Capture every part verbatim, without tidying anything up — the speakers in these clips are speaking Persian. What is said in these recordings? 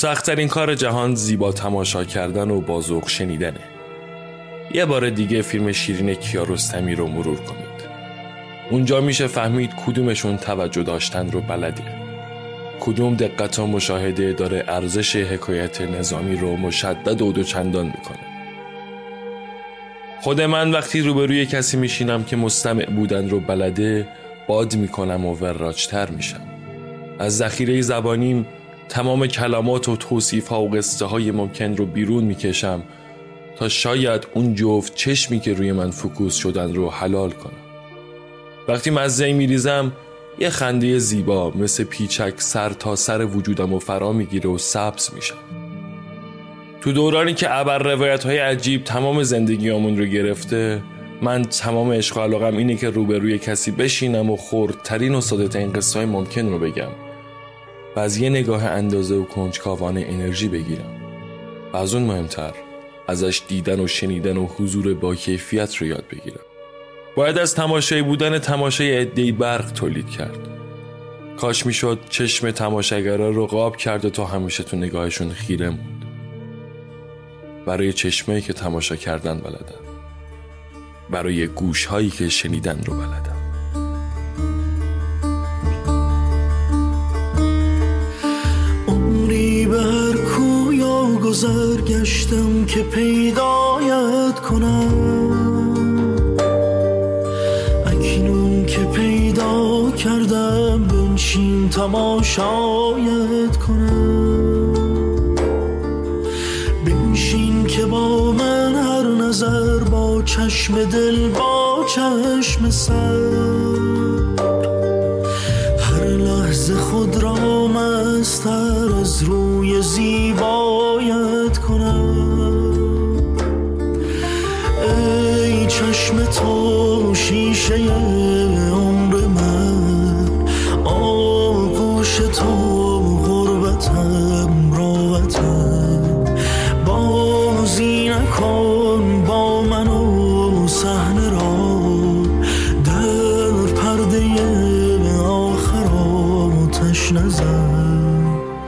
سخت‌ترین کار جهان زیبا تماشا کردن و با ذوق شنیدنه. یه بار دیگه فیلم شیرین کیارستمی رو مرور کنید. اونجا میشه فهمید کدومشون توجه داشتن رو بلده، کدوم دقت و مشاهده داره ارزش حکایت نظامی رو مشدد و دوچندان میکنه. خود من وقتی روبروی کسی میشینم که مستمع بودن رو بلده، باد میکنم و وراجتر میشم. از ذخیره زبانیم تمام کلمات و توصیف‌ها و قصه های ممکن رو بیرون میکشم تا شاید اون جفت چشمی که روی من فوکوس شدن رو حلال کنم. وقتی مزه‌ای میریزم یه خنده زیبا مثل پیچک سر تا سر وجودم و فرا میگیره و سبز میشم. تو دورانی که ابر روایت‌های عجیب تمام زندگیامون رو گرفته، من تمام عشق و علاقم اینه که روبروی کسی بشینم و خردترین و ساده‌ترین قصه‌های ممکن رو بگم و از یه نگاه اندازه و کنجکاوانه انرژی بگیرم و از اون مهمتر ازش دیدن و شنیدن و حضور با کیفیت رو یاد بگیرم. باید از تماشایی بودن تماشای عده‌ای برق تولید کرد. کاش میشد چشم تماشاگرها رو قاب کرد و تا همیشه تو نگاهشون خیره موند. برای چشمایی که تماشا کردن بلدن، برای گوشهایی که شنیدن رو بلدن. عمری به هر کویا گذر گشتم که پیدایت کنم، اکنون که پیدا کردم بنشین تماشایت کنم. بنشین که با من هر نظر، با چشم دل با چشم سر، هر لحظه خود را مستر از روی زیبایت کنم. ای چشم تو شیشه عمر من، آغوش تو غربتم راحتم. بازی نکن با من و صحنه را، در پرده آخر آتش نزن.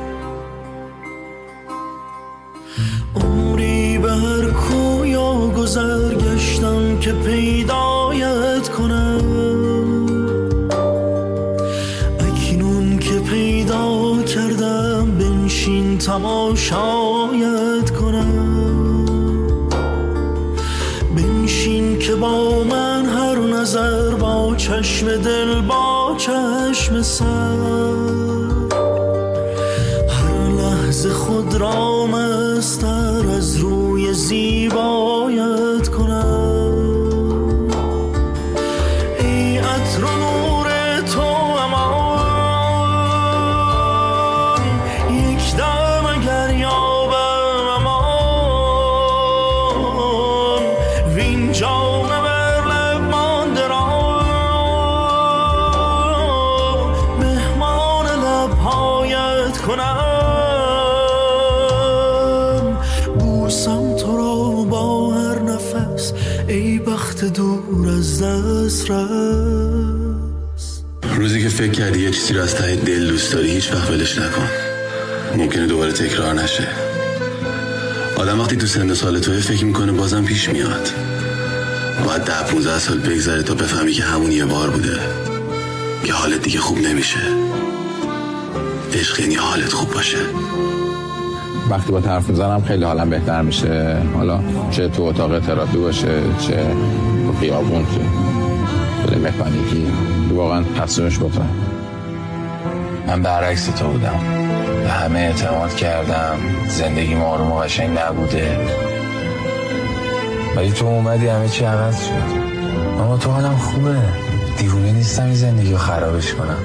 عمری به هر کویا گذر گشتم که پیدایت کنم، اکنون که پیدا کردم بنشین تماشایت کنم. بنشین که با من هر نظر، با چشم دل با چشم سر، هر لحظه خود را مستر از روی زیبایت کنم. ای عطر و نور تو امان، یک دم اگر یابم امان، وین جام بر لب مانده را مهمان لبهایت کنم. بوسم تو را با هر نفس، ای بخت دور از دست رس. روزی که فکر کردی یه چیزی رو از ته دل دوست داری، هیچ وقت ولش نکن، ممکنه دوباره تکرار نشه. آدم وقتی تو سن سال توی فکر میکنه بازم پیش میاد. باید ده پونزده سال بگذره تا بفهمی که همون یه بار بوده، که حالت دیگه خوب نمیشه. عشق یعنی حالت خوب باشه. وقتی با طرف میزنم خیلی حالم بهتر میشه، حالا چه تو اتاق تراپی باشه، چه تو خیابون، چه تو مکانیکی، واقعا تصمیمش بکنم. من برعکس تو بودم، به همه اعتماد کردم، زندگی آروم و قشنگ نبوده، ولی تو اومدی همه چی عوض شد. اما تو حالم خوبه، دیوونه نیستم این زندگی رو خرابش کنم.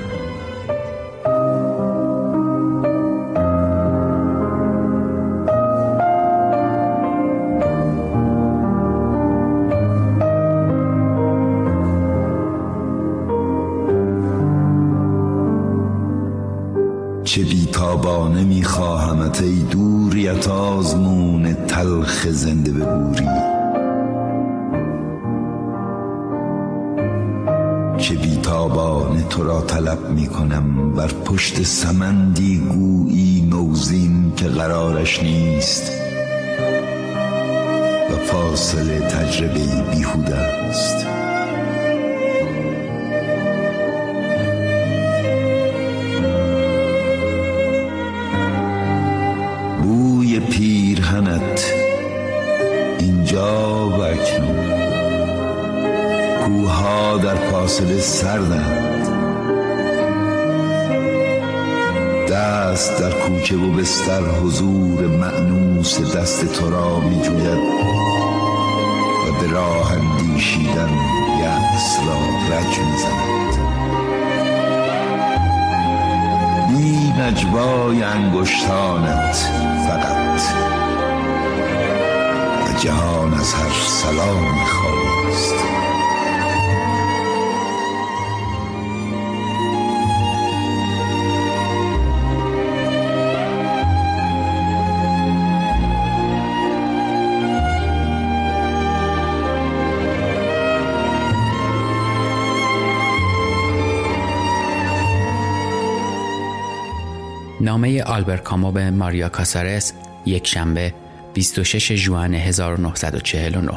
چه بیتابانه میخواهمت ای دوریت آزمون تلخ زنده به بوری. که بیتابانه تو را طلب می کنم، بر پشت سمندی گویی موزین که قرارش نیست و فاصله تجربه بیهوده است. بوی پیرهنت اینجا و اکنون، کوها در فاصله سردند، دست در کوچه و بستر حضور مأنوس دست تو را می جوید و به راه اندیشیدن یأس را رج می زند. بی نجوای انگشتانت فقط و جهان از هر سلام خالی است. نامه آلبر کامو به ماریا کاسارس، یک شنبه بیست و شش ژوئن هزار و نهصد و چهل و نه.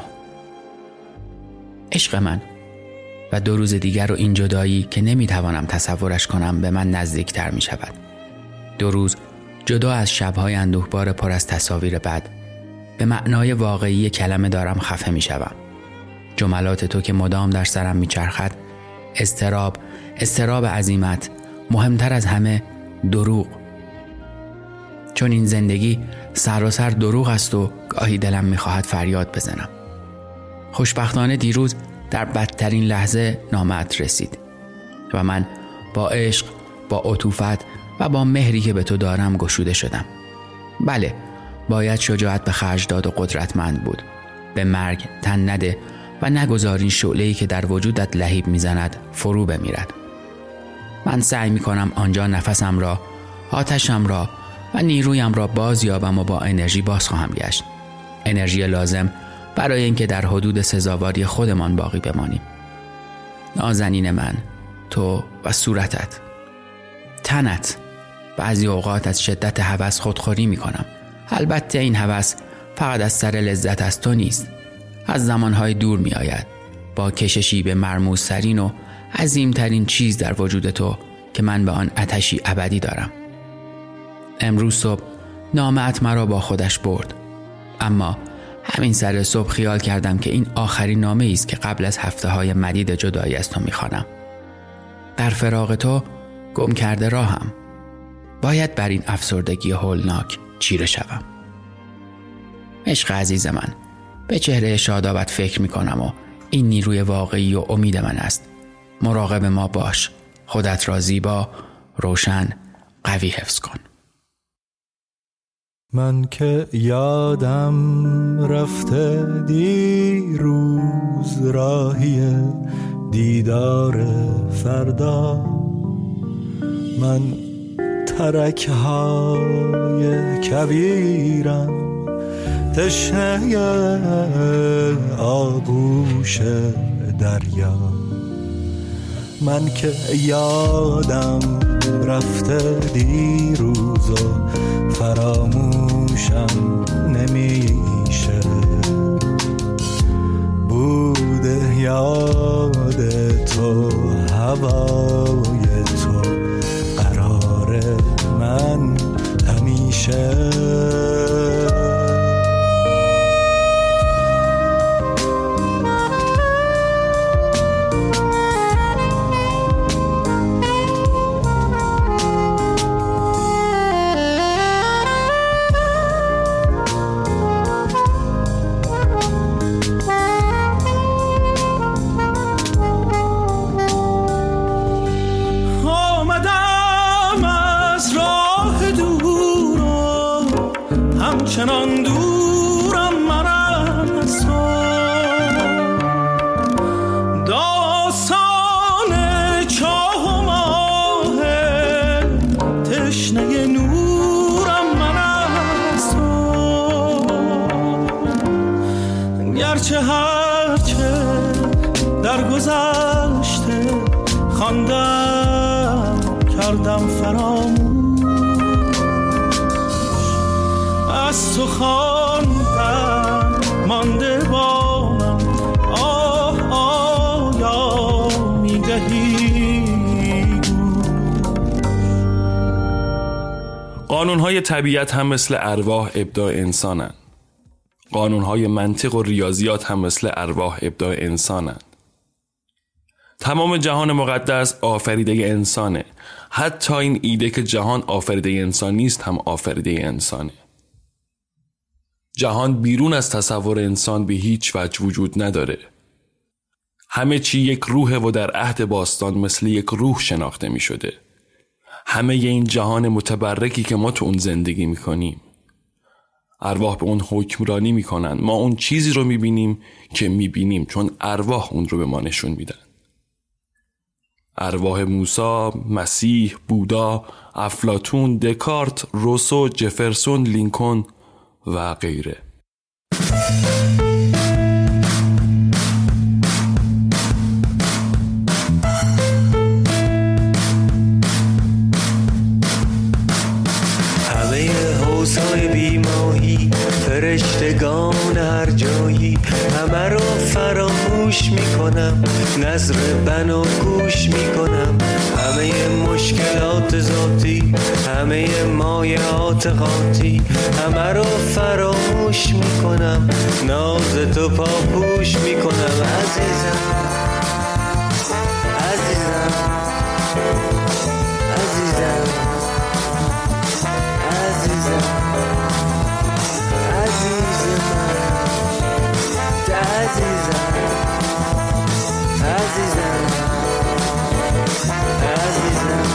عشق من، و دو روز دیگر و این جدایی که نمیتوانم تصورش کنم به من نزدیکتر می شود. دو روز جدا از شبهای اندوهبار پر از تصاویر بد، به معنای واقعی کلمه دارم خفه می شوم. جملات تو که مدام در سرم می چرخد، اضطراب، اضطراب عزیمت، مهمتر از همه دروغ. چون این زندگی سراسر دروغ است و گاهی دلم می‌خواهد فریاد بزنم. خوشبختانه دیروز در بدترین لحظه نامه‌ات رسید و من با عشق، با عطوفت و با مهری که به تو دارم گشوده شدم. بله، باید شجاعت به خرج داد و قدرتمند بود. به مرگ تن نده و نگذار این شعله‌ای که در وجودت لهیب می‌زند فرو بمیرد. من سعی می‌کنم آنجا نفسم را، آتشم را و نیرویم را باز یابم و با انرژی باز خواهم گشت. انرژی لازم برای اینکه در حدود سزاواری خودمان باقی بمانیم. نازنین من، تو و صورتت، تنت. بعضی اوقات از شدت هوس خودخوری می‌کنم. البته این هوس فقط از سر لذت از تو نیست. از زمانهای دور می‌آید، با کششی به مرموزترین و عظیمترین چیز در وجود تو که من به آن آتشی ابدی دارم. امروز صبح نامه‌ات مرا با خودش برد، اما همین سر صبح خیال کردم که این آخرین نامه است که قبل از هفته‌های مدید جدایی از تو می‌خوانم. در فراق تو گم کرده راهم. باید بر این افسردگی هولناک چیره شوم. عشق عزیز من، به چهره شادابت فکر می‌کنم و این نیروی واقعی و امید من است. مراقب ما باش. خودت را زیبا، روشن، قوی حفظ کن. من که یادم رفته دیروز راهی دیدار فردا، من ترک های کبیرم تشنه آغوش دریا. من که یادم رفته دیروز و فراموشم نمیشه، بوده یاد تو، هوای تو، قرار من همیشه. چنان دورم من از تو، داستان چاه و ماه تشنه نورم من از تو. گرچه هرچه در گذشته خواندم کردم فراموش، از تو خواندم مانده با من، آه آیا میدهی قانون‌های طبیعت هم مثل ارواح ابداع انسانند. قانون‌های منطق و ریاضیات هم مثل ارواح ابداع انسانند. تمام جهان مقدس آفریده انسانه. حتی این ایده که جهان آفریده انسان نیست هم آفریده انسانه. جهان بیرون از تصور انسان به هیچ وجه وجود نداره. همه چی یک روحه و در عهد باستان مثل یک روح شناخته می شده. همه ی این جهان متبرکی که ما تو اون زندگی می کنیم. ارواح به اون حکمرانی می کنن. ما اون چیزی رو می بینیم که می بینیم چون ارواح اون رو به ما نشون میدن. ارواح موسی، مسیح، بودا، افلاطون، دکارت، روسو، جفرسون، لینکن و غیره. همه حوضای بیماهی، فرشتگان هر جایی، همه رو فراموش میکنم، نظر بنا گوش میکنم، همه مشکلات ذاتی، همه مایعات قاطی، همه رو فراموش میکنم، ناز تو پاپوش میکنم. عزیزم عزیزم عزیزم عزیزم عزیزم عزیزم عزیزم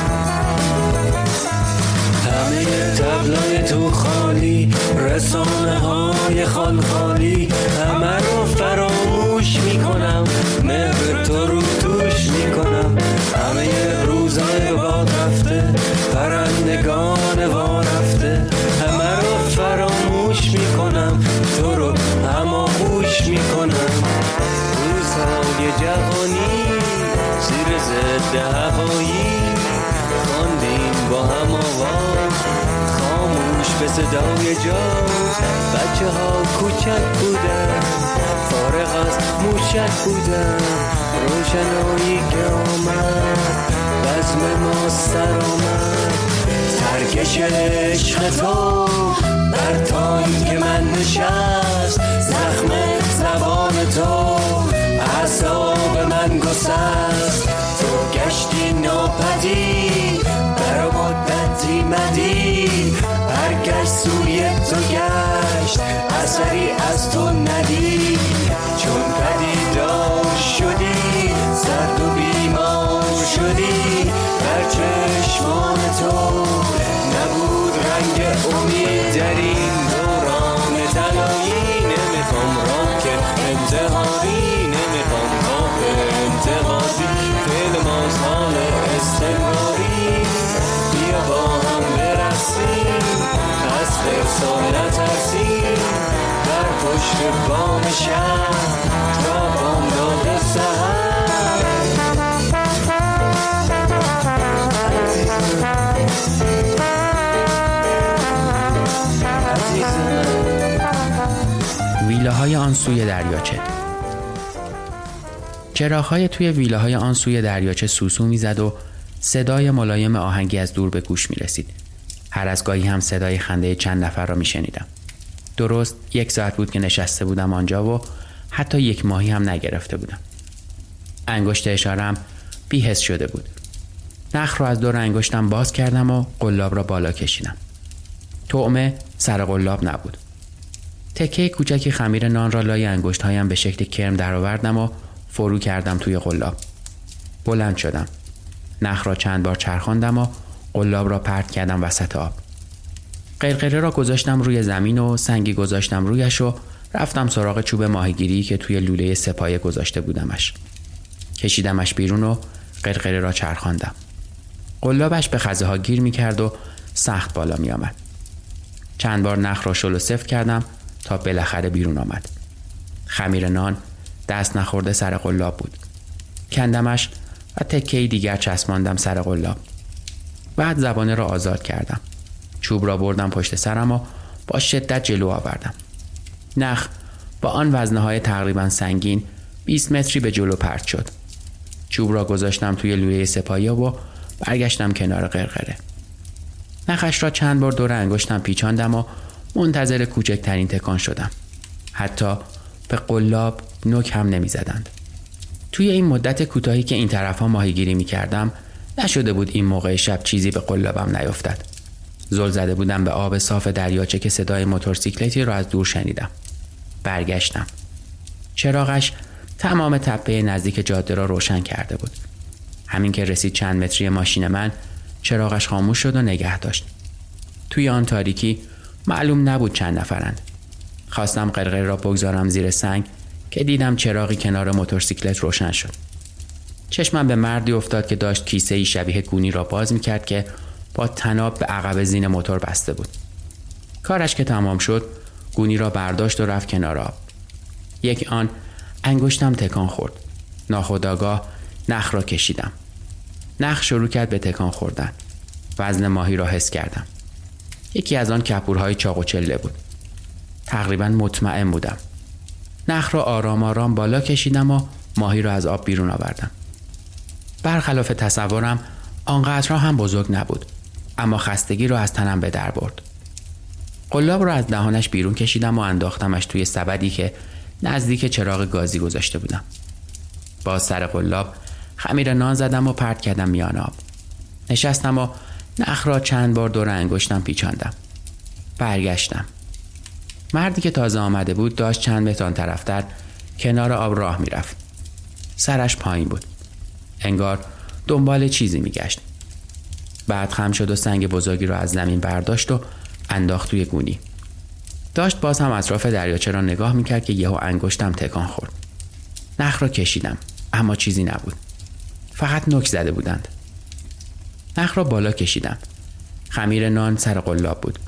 همه تبلای تو خالی، رسانه های خال خالی، همه رو فراموش میکنم، مهر تو رو توش میکنم، همه روزای باد رفته، پرندگان وا رفته، همه رو فراموش میکنم، تو رو هماغوش میکنم. روزهای جوانی زیر ضد هوایی، خواندیم با هم آواز، خاموش به صدای جاز، بچه ها کوچک بودن، فارغ از موشک بودن، روشنایی که آمد بزم ما سر آمد، ترکش عشق تو بر تایی که من نشست، زخم زبان تو اعصاب من گسست، تو گشتی ناپدید در مدتی مدید، هر گشت سوی تو گشت اثری از تو ندید، چون پدیدار شدی سرد و بیمار شدی، در چشمان تو نبود رنگ امید، در این دوران طلایی نمیخوام راک انتحاری، نمیخوام خواب انتقادی، فعل مازحال استمراری، بیا با هم برسیم، از خیر سال نترسیم، در پشت بام شهر تا بامداد سحر. ویلاهای آن سوی دریاچه. چراغ‌های توی ویلاهای آن سوی دریاچه سوسو میزد و صدای ملایم آهنگی از دور به گوش می رسید. هر از گاهی هم صدای خنده چند نفر را می شنیدم. درست یک ساعت بود که نشسته بودم آنجا و حتی یک ماهی هم نگرفته بودم. انگشت اشارم بی‌حس شده بود. نخ را از دور انگشتم باز کردم و قلاب را بالا کشیدم. طعمه سر قلاب نبود. تکه کوچکی خمیر نان را لای انگشت‌هایم به شکل کرم درآوردم و فرو کردم توی قلاب. بلند شدم. نخ را چند بار چرخاندم و قلاب را پرت کردم وسط آب. قرقره را گذاشتم روی زمین و سنگی گذاشتم رویش و رفتم سراغ چوب ماهیگیری که توی لوله سپایه گذاشته بودمش. کشیدمش بیرون و قرقره را چرخاندم. قلابش به خزه ها گیر می کرد و سخت بالا می آمد. چند بار نخ را شل و سفت کردم تا بالاخره بیرون آمد. خمیر نان دست نخورده سر قلاب بود. کندمش و تکه‌ای دیگر چسباندم سر قلاب. بعد زبانه را آزاد کردم. چوب را بردم پشت سرم و با شدت جلو آوردم. نخ با آن وزنه‌های تقریبا سنگین بیست متری به جلو پرت شد. چوب را گذاشتم توی لوله سپایی و برگشتم کنار قرقره. نخش را چند بار دور انگشتم پیچاندم و منتظر کوچکترین تکان شدم. حتی به قلاب نوک هم نمی زدند. توی این مدت کوتاهی که این طرفا ماهیگیری می کردم نشده بود این موقع شب چیزی به قلابم نیفتد. زل زده بودم به آب صاف دریاچه که صدای موتورسیکلتی را از دور شنیدم. برگشتم. چراغش تمام تپه نزدیک جاده را روشن کرده بود. همین که رسید چند متری ماشین من، چراغش خاموش شد و نگه داشت. توی آن تاریکی معلوم نبود چند نفرند. خواستم قرقره را بگذارم زیر سنگ که دیدم چراغی کنار موتورسیکلت روشن شد. چشمم به مردی افتاد که داشت کیسه‌ای شبیه گونی را باز می‌کرد که با طناب به عقب زین موتور بسته بود. کارش که تمام شد، گونی را برداشت و رفت کنار آب. یک آن انگشتم تکان خورد. ناخودآگاه نخ را کشیدم. نخ شروع کرد به تکان خوردن. وزن ماهی را حس کردم. یکی از آن کپورهای چاق و چله بود. تقریبا مطمئن بودم. نخ را آرام آرام بالا کشیدم و ماهی را از آب بیرون آوردم. برخلاف تصورم آنقدر هم بزرگ نبود، اما خستگی را از تنم به در برد. قلاب را از دهانش بیرون کشیدم و انداختمش توی سبدی که نزدیک چراغ گازی گذاشته بودم. باز سر قلاب خمیر نان زدم و پرت کردم میان آب. نشستم و نخ را چند بار دور انگشتم پیچاندم. برگشتم. مردی که تازه آمده بود داشت چند متر طرفتر کنار آب راه میرفت. سرش پایین بود. انگار دنبال چیزی میگشت. بعد خم شد و سنگ بزرگی را از زمین برداشت و انداخت توی گونی. داشت باز هم اطراف دریاچه را نگاه میکرد که یهو انگشتم تکان خورد. نخ را کشیدم، اما چیزی نبود. فقط نوک زده بودند. نخ را بالا کشیدم. خمیر نان سر قلاب بود.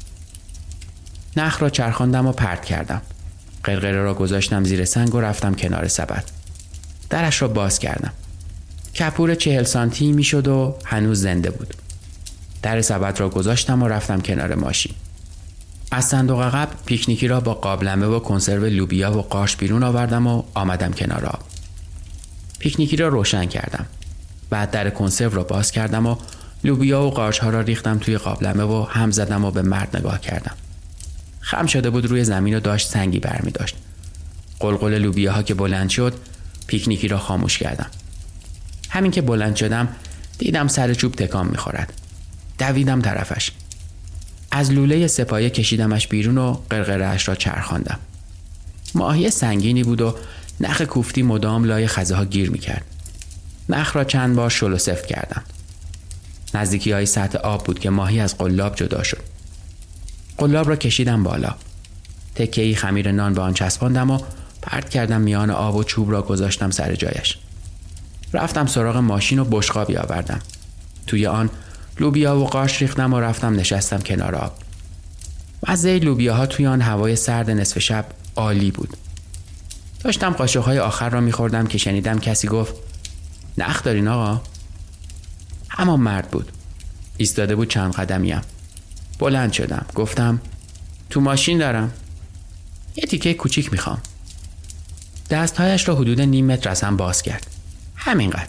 نخ را چرخاندم و پرت کردم. قرقره را گذاشتم زیر سنگ و رفتم کنار سبد. درش را باز کردم. کپور چهل سانتی می شد و هنوز زنده بود. در سبد را گذاشتم و رفتم کنار ماشین. از صندوق عقب پیکنیکی را با قابلمه و کنسرو لوبیا و قارچ بیرون آوردم و آمدم کنار آب. پیکنیکی را روشن کردم. بعد در کنسرو را باز کردم و لوبیا و قارچ ها را ریختم توی قابلمه و هم زدم و به مرد نگاه کردم. خم شده بود روی زمین و داشت سنگی برمی داشت. قلقل لوبیاها که بلند شد، پیکنیکی را خاموش کردم. همین که بلند شدم دیدم سر چوب تکان می‌خورد. دویدم طرفش. از لوله سپایه کشیدمش بیرون و قرقره‌اش را چرخاندم. ماهی سنگینی بود و نخ کوفتی مدام لای خزه ها گیر می‌کرد. نخ را چند بار شل و سفت کردم. نزدیکی‌های سطح آب بود که ماهی از قلاب جدا شد. قلاب را کشیدم بالا. تکه‌ای خمیر نان به آن چسباندم و پرت کردم میان آب و چوب را گذاشتم سر جایش. رفتم سراغ ماشین و بشقابی آوردم. توی آن لوبیا و قارچ ریختم و رفتم نشستم کنار آب. مزه لوبیاها توی آن هوای سرد نصف شب عالی بود. داشتم قاشق‌های آخر را می‌خوردم که شنیدم کسی گفت نخ دارین آقا؟ همان مرد بود. ایستاده بود چند قدمیم. بلند شدم. گفتم تو ماشین دارم. یه تیکه کوچیک میخوام. دستهایش را حدود نیم متر از هم باز کرد. همینقدر.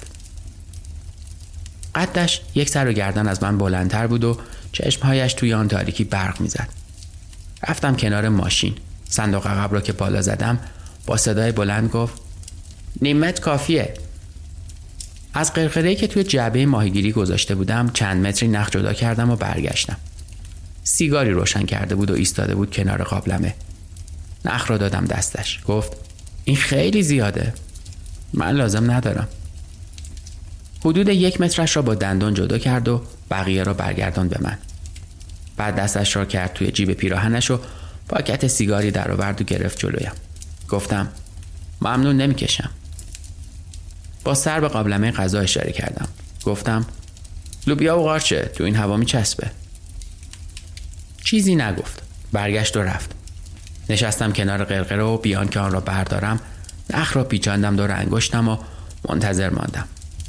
قدش یک سر و گردن از من بلندتر بود و چشمهایش توی آن تاریکی برق میزد. رفتم کنار ماشین. صندوق عقب را که بالا زدم با صدای بلند گفت نیم متر کافیه. از قرقره‌ای که توی جعبه ماهیگیری گذاشته بودم چند متری نخ جدا کردم و برگشتم. سیگاری روشن کرده بود و ایستاده بود کنار قابلمه. نخ را دادم دستش. گفت این خیلی زیاده. من لازم ندارم. حدود یک مترش را با دندان جدا کرد و بقیه را برگرداند به من. بعد دستش را کرد توی جیب پیراهنش و پاکت سیگاری در آورد و گرفت جلویم. گفتم ممنون نمیکشم. با سر به قابلمه غذا اشاره کردم. گفتم لوبیا و قارچه تو این هوا میچسبه. چیزی نگفت. برگشت و رفت. نشستم کنار قرقره و بیان که آن را بردارم نخ را پیچاندم دور انگشتم و منتظر ماندم.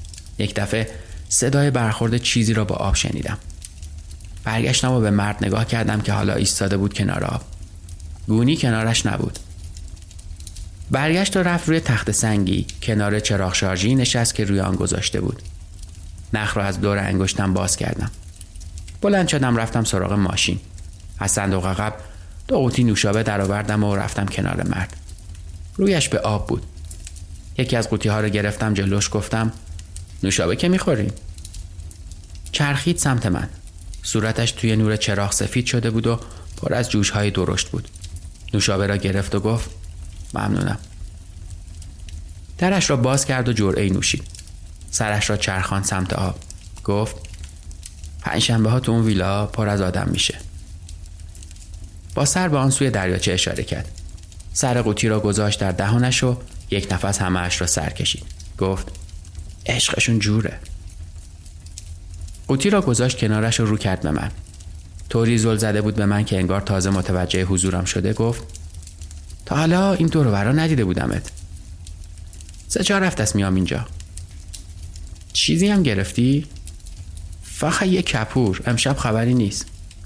یک دفعه صدای برخورد چیزی را با آب شنیدم. برگشتم و به مرد نگاه کردم که حالا ایستاده بود کنار آب. گونی کنارش نبود. برگشت و رفت روی تخت سنگی کنار چراغ شارژی نشست که روی آن گذاشته بود. نخ را از دور انگشتم باز کردم. بلند شدم رفتم سراغ ماشین. از صندوق عقب دو قوطی نوشابه درآوردم و رفتم کنار مرد. رویش به آب بود. یکی از قوطی ها رو گرفتم جلوش، گفتم نوشابه که میخوریم؟ چرخید سمت من. صورتش توی نور چراغ سفید شده بود و پر از جوش های درشت بود. نوشابه را گرفت و گفت ممنونم. درش را باز کرد و جرعه‌ای نوشید. سرش را چرخان سمت آب. گفت پنجشنبه ها تو اون ویلا پر از آدم میشه. با سر به آن سوی دریاچه اشاره کرد. سر قوطی را گذاشت در دهانش و یک نفس همه اش را سر کشید. گفت عشقشون جوره. قوطی را گذاشت کنارش و رو کرد به من. طوری زل زده بود به من که انگار تازه متوجه حضورم شده. گفت تا حالا این دور و برا ندیده بودمت. سه چهار هفته است میام اینجا. چیزی هم گرفتی؟ فقط یک کپور، امشب خبری نیست.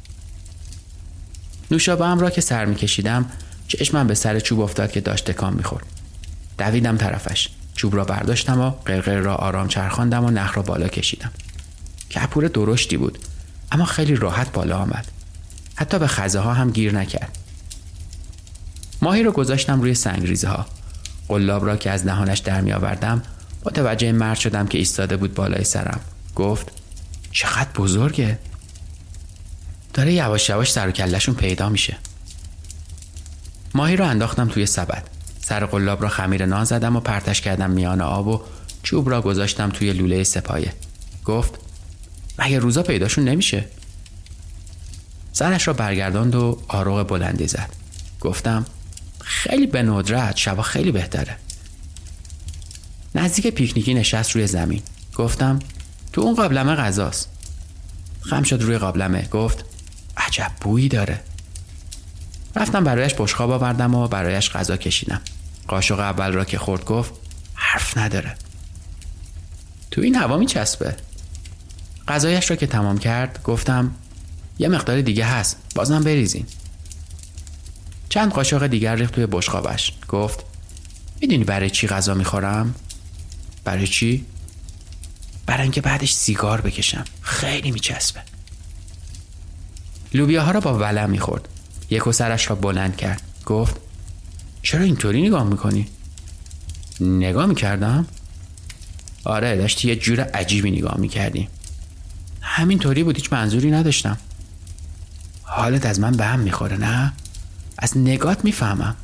نوشابه‌ام را که سر میکشیدم چشمم به سر چوب افتاد که داشت تکان میخورد. دویدم طرفش. چوب را برداشتم و قرقر را آرام چرخاندم و نخ را بالا کشیدم. کپور درشتی بود اما خیلی راحت بالا آمد. حتی به خزه ها هم گیر نکرد. ماهی رو گذاشتم روی سنگریزه ها. قلاب را که از دهانش در می آوردم متوجه مرد شدم که ایستاده بود بالای سرم. گفت چقدر بزرگه. داره یواش یواش سر و کله‌شون پیدا میشه. ماهی رو انداختم توی سبد. سر قلاب را خمیر نان زدم و پرتش کردم میان آب و چوب را گذاشتم توی لوله سپایه. گفت مگه روزا پیداشون نمیشه؟ سرش را برگرداند و آروغ بلندی زد. گفتم خیلی به ندرت، شبا خیلی بهتره. نزدیک پیکنیکی نشست روی زمین. گفتم تو اون قابلمه غذاست. خم شد روی قابلمه. گفت عجب بویی داره. رفتم برایش بشقاب آوردم و برایش غذا کشیدم. قاشق اول را که خورد گفت حرف نداره. تو این هوا میچسبه. غذایش را که تمام کرد گفتم یه مقدار دیگه هست، بازم بریزین. چند قاشق دیگر ریخت توی بشقابش. گفت میدونی برای چی غذا میخورم؟ برای چی؟ برای اینکه بعدش سیگار بکشم. خیلی میچسبه. لوبیاها را با ولع میخورد. یک و سرش را بلند کرد. گفت چرا اینطوری نگاه میکنی؟ نگاه میکردم؟ آره داشتی یه جور عجیبی نگاه میکردی. همینطوری بود، هیچ منظوری نداشتم. حالت از من به هم میخوره نه؟ از نگات میفهمم.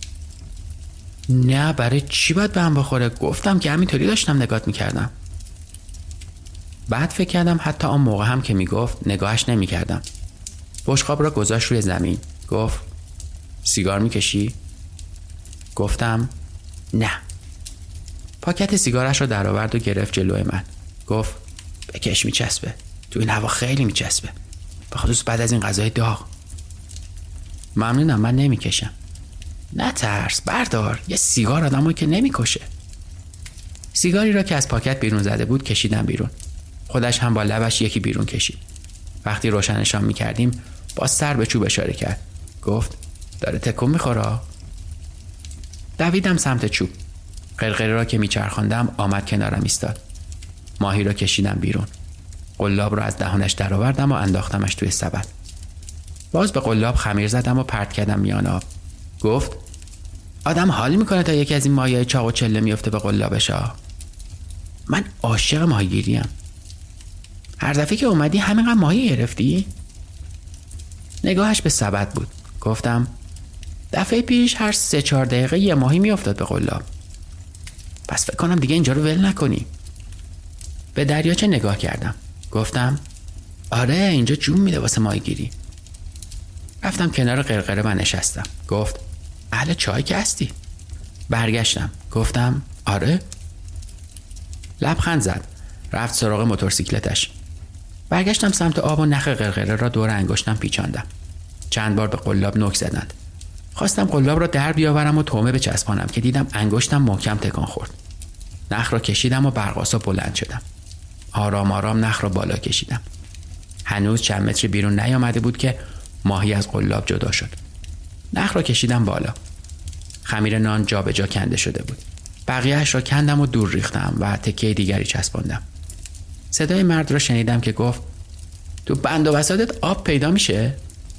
نه برای چی باید به هم بخوره؟ گفتم که همینطوری داشتم نگات میکردم. بعد فکر کردم حتی آن موقع هم که میگفت نگاهش نمیکردم. بشقاب را گذاشت روی زمین. گفت سیگار میکشی؟ گفتم نه. پاکت سیگارش را در آورد و گرفت جلوی من. گفت بکش، میچسبه. تو این هوا خیلی میچسبه، به خصوص بعد از این غذای داغ. ممنونم، من نمیکشم. نه ترس، بردار. یه سیگار آدمو که نمیکشه. سیگاری را که از پاکت بیرون زده بود کشیدم بیرون. خودش هم با لبش یکی بیرون کشید. وقتی روشنشان میکردیم با سر به چوب اشاره کرد. گفت داره تکون میخوره. دویدم سمت چوب. قرقره را که میچرخاندم آمد کنارم ایستاد. ماهی را کشیدم بیرون. قلاب را از دهانش درآوردم و انداختمش توی سبد. باز به قلاب خمیر زدم و پرت کردم میان آب. گفت آدم حال میکنه تا یکی از این ماهیای چاق و چله میفته به قلابش. من عاشق ماهیگیریم. هر دفعه که اومدی همینقدر ماهی گرفتی؟ نگاهش به سبد بود. گفتم دفعه پیش هر سه چهار دقیقه یه ماهی میافتاد به قلاب. پس فکر کنم دیگه اینجا رو ول نکنی. به دریاچه نگاه کردم. گفتم آره اینجا جون میده واسه ماهیگیری. رفتم کنار قرقره و نشستم. گفت اهل چای که هستی؟ برگشتم. گفتم آره. لبخند زد. رفت سراغ موتورسیکلتش. برگشتم سمت آب و نخ قرقره را دور انگشتم پیچاندم. چند بار به قلاب نوک زدند. خواستم قلاب را در بیاورم و تومه بچسبانم که دیدم انگشتم محکم تکان خورد. نخ را کشیدم و برقاسا بلند شدم. آرام آرام نخ را بالا کشیدم. هنوز چند متر بیرون نیامده بود که ماهی از قلاب جدا شد. نخ را کشیدم بالا. خمیر نان جا به جا کنده شده بود. بقیه‌اش را کندم و دور ریختم و تکه دیگری چسباندم. صدای مرد را شنیدم که گفت تو بند و بساطت آب پیدا میشه؟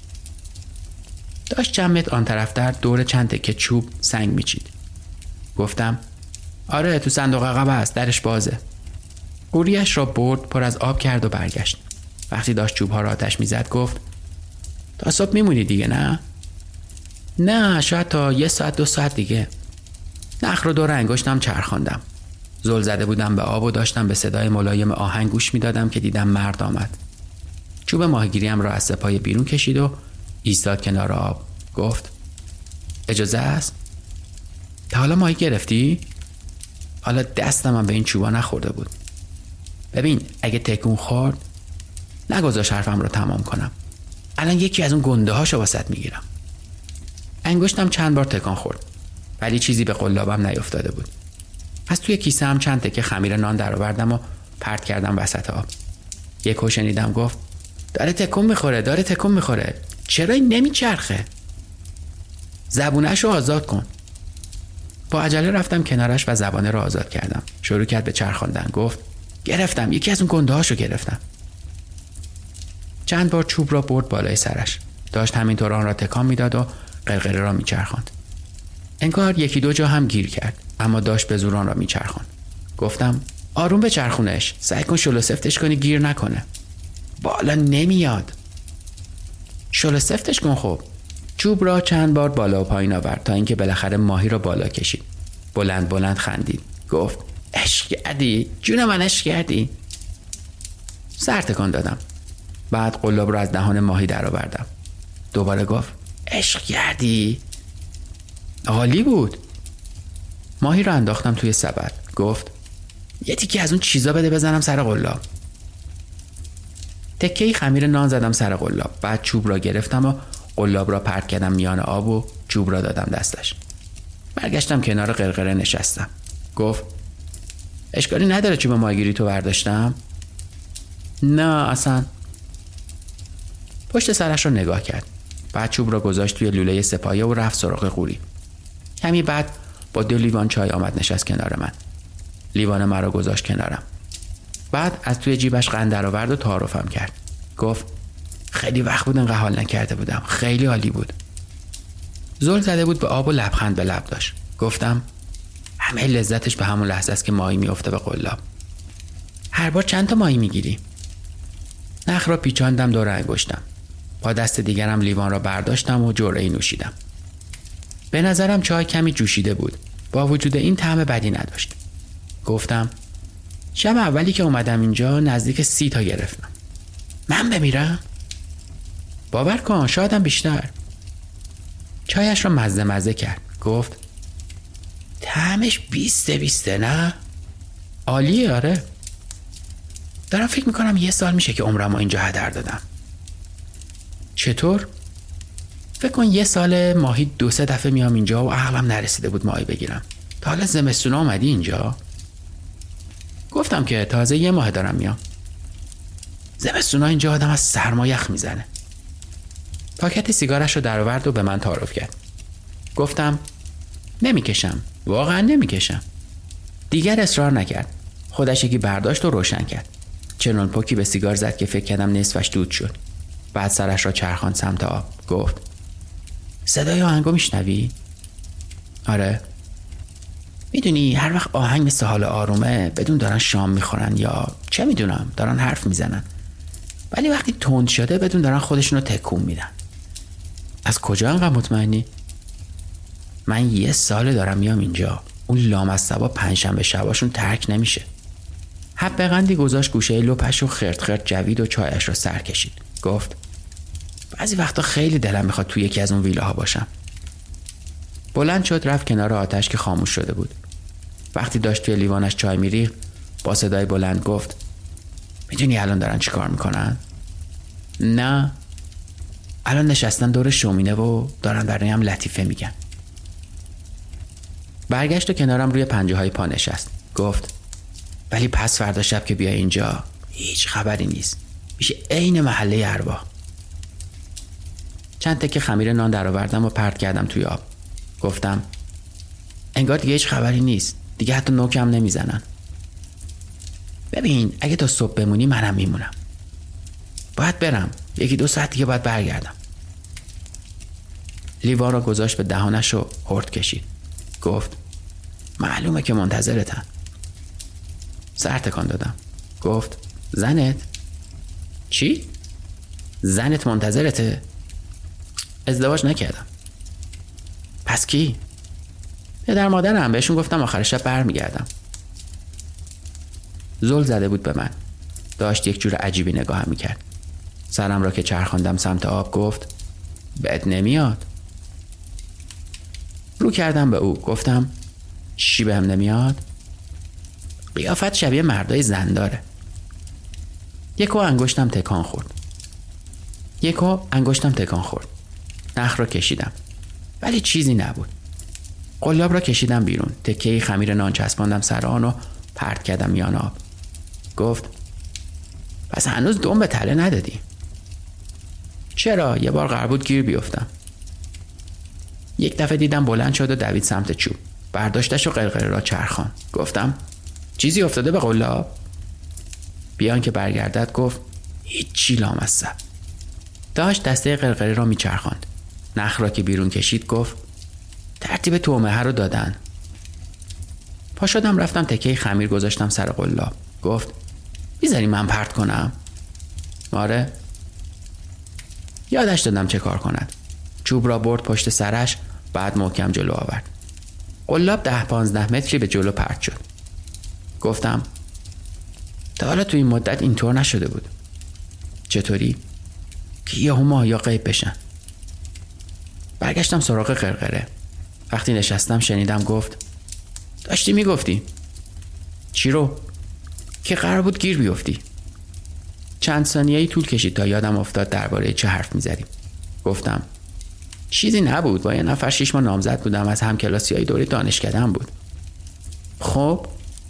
داشت چند متر آن طرفتر دور چند تکه چوب سنگ میچید. گفتم آره تو صندوق عقب است، درش بازه. قوریش را برد پر از آب کرد و برگشت. وقتی داشت چوبها را آتش میزد گفت تا صبح میمونی دیگه نه؟ نه شاید تا یه ساعت دو ساعت دیگه. نخ رو دور انگشتم چرخاندم. زل زده بودم به آب و داشتم به صدای ملایم آهنگ گوش میدادم که دیدم مرد آمد. چوب ماهیگیریم را از سپایه بیرون کشید و ایستاد کنار آب. گفت اجازه است؟ تا حالا ماهی گرفتی؟ حالا دستم هم به این چوبا نخورده بود. ببین اگه تکون خورد نگذاش حرفم رو تمام کنم. الان یکی از اون گنده هاشو واسط میگیرم. انگشتم چند بار تکان خورد ولی چیزی به قلابم نیفتاده بود. از توی کیسه هم چند تکه خمیر نان در آوردم و پرت کردم وسط آب. یکو شنیدم گفت داره تکون میخوره داره تکون میخوره چرا این نمیچرخه؟ زبونش رو آزاد کن. با عجله رفتم کنارش و زبانه رو آزاد کردم. شروع کرد به چرخاندن. گفت گرفتم، یکی از اون گنده هاشو گرفتم. چند بار چوب را برد بالای سرش. داشت همینطور آن را تکان میداد و قرقره را میچرخاند. انگار یکی دو جا هم گیر کرد اما داشت به زور آن را میچرخاند. گفتم آروم به چرخونش، سعی کن شلو سفتش کنی گیر نکنه. بالا نمیاد. شلو سفتش کن. خب چوب را چند بار بالا و پایین آورد تا اینکه بالاخره ماهی را بالا کشید. بلند بلند خندید. گفت عشق کردی جون من، عشق کردی. سر تکان دادم. بعد قلاب را از دهان ماهی در آوردم. دوباره گفت عشق کردی. عالی بود. ماهی را انداختم توی سبد. گفت یه تیکه از اون چیزا بده بزنم سر قلاب. تکه‌ای خمیر نان زدم سر قلاب. بعد چوب را گرفتم و قلاب را پرت کردم میان آب و چوب را دادم دستش. برگشتم کنار قرقره نشستم. گفت اشکالی نداره چوب ماهیگیری تو برداشتم؟ نه اصلا. پشت سرش را نگاه کرد. بعد چوب را گذاشت توی لوله سپایه و رفت سراغ قوری. کمی بعد با دو لیوان چای آمد نشست کنار من. لیوان مرا گذاشت کنارم. بعد از توی جیبش قند در آورد و تعارفم کرد. گفت خیلی وقت بود اینقدر حال نکرده بودم، خیلی عالی بود. زل زده بود به آب و لبخند به لب داشت. گفتم همه لذتش به همون لحظه است که ماهی میفته به قلاب. هر بار چند تا ماهی میگیری؟ نخ را پیچاندم دور انگشتم. با دست دیگرم لیوان را برداشتم و جرعه‌ای نوشیدم. به نظرم چای کمی جوشیده بود. با وجود این طعم بدی نداشت. گفتم شب اولی که اومدم اینجا نزدیک سی تا گرفتم. من بمیرم؟ باور کن شایدم بیشتر. چایش را مزه مزه کرد. گفت طعمش بیسته بیسته نه؟ عالیه. آره دارم فکر میکنم یه سال میشه که عمرم اینجا هدر دادم. چطور؟ فکر کن یه سال ماهی دو سه دفعه میام اینجا و عقلم نرسیده بود ماهی بگیرم. تا حالا زمستون آمدی اینجا؟ گفتم که تازه یه ماه دارم میام. زمستونا اینجا آدم از سرما یخ میزنه. پاکت سیگارش رو در آورد و به من تعارف کرد. گفتم نمیکشم، واقعا نمیکشم. دیگر اصرار نکرد. خودش یکی برداشت و روشن کرد. چنون پاکی به سیگار زد که فکر کردم نصفش دود شد. بعد سرش را چرخاند سمت آب. گفت صدای آهنگو میشنوی؟ آره. میدونی هر وقت آهنگ مثل حال آرومه بدون دارن شام میخورن یا چه میدونم دارن حرف میزنن، ولی وقتی تند شده بدون دارن خودشونو تکون میدن. از کجا انقدر مطمئنی؟ من یه سال دارم میام اینجا. اون لامصبا پنجشنبه شباشون ترک نمیشه. حب قندی گذاشت گوشه لپش و خرد خرد جوید و چایش رو سر کشید. گفت بعضی وقتا خیلی دلم میخواد توی یکی از اون ویلاها باشم. بلند شد رفت کنار آتش که خاموش شده بود. وقتی داشت توی لیوانش چای میریخت با صدای بلند گفت میدونی الان دارن چی کار میکنن؟ نه. الان نشستن دور شومینه و دارن برایم لطیفه میگن. برگشت و کنارم روی پنجه های پا نشست. گفت ولی پس فردا شب که بیا اینجا هیچ خبری نیست. میشه عین محله ارواح. چند تکه خمیر نان درآوردم و پرت کردم توی آب. گفتم انگار دیگه هیچ خبری نیست. دیگه حتی نوکم نمیزنن. ببین اگه تا صبح بمونی منم میمونم. باید برم. یکی دو ساعت دیگه باید برگردم. لیوان را گذاشت به دهانش و هورت کشید. گفت معلومه که منتظرتن. سر تکان دادم. گفت زنت؟ چی؟ زنت منتظرته؟ ازدواج نکردم. پس کی؟ پدر مادرم. بهشون گفتم آخر شب برمیگردم. زل زده بود به من. داشت یک جور عجیبی نگاهم میکرد. سرم را که چرخاندم سمت آب گفت بد نمیاد. رو کردم به او. گفتم چی بهم نمیاد؟ قیافت شبیه مردای زنداره. یکو انگشتم تکان خورد. یکو انگشتم تکان خورد. نخ را کشیدم. ولی چیزی نبود. قلاب را کشیدم بیرون. تکه‌ای خمیر نان چسباندم سر آن و پرت کردم میان آب. گفت پس هنوز دم به تله ندادی؟ چرا؟ یه بار قرار بود گیر بیفتم. یک دفعه دیدم بلند شد و دوید سمت چوب. برداشتش و قرقره را چرخان. گفتم چیزی افتاده به قلاب؟ بیان که برگردد گفت هیچی لامصب. داشت دسته قرقره را میچرخاند. نخ را که بیرون کشید گفت ترتیب تومه رو دادن. پا شدم رفتم تکه خمیر گذاشتم سر قلاب. گفت بیزاری من پرت کنم؟ آره. یادش دادم چه کار کند. چوب را برد پشت سرش. بعد محکم جلو آورد. قلاب ده پانزده متری به جلو پرت شد. گفتم تا حالا تو این مدت اینطور نشده بود. چطوری؟ که یه هما یا غیب بشن. برگشتم سراغ قرقره. وقتی نشستم شنیدم گفت داشتی میگفتی. چی رو؟ که قرار بود گیر بیفتی. چند ثانیه‌ای طول کشید تا یادم افتاد درباره چه حرف میزدیم. گفتم چیزی نبود. با یه نفر شش ماه نامزد بودم. از هم کلاسیای دوره دانشکده‌ام بود. خب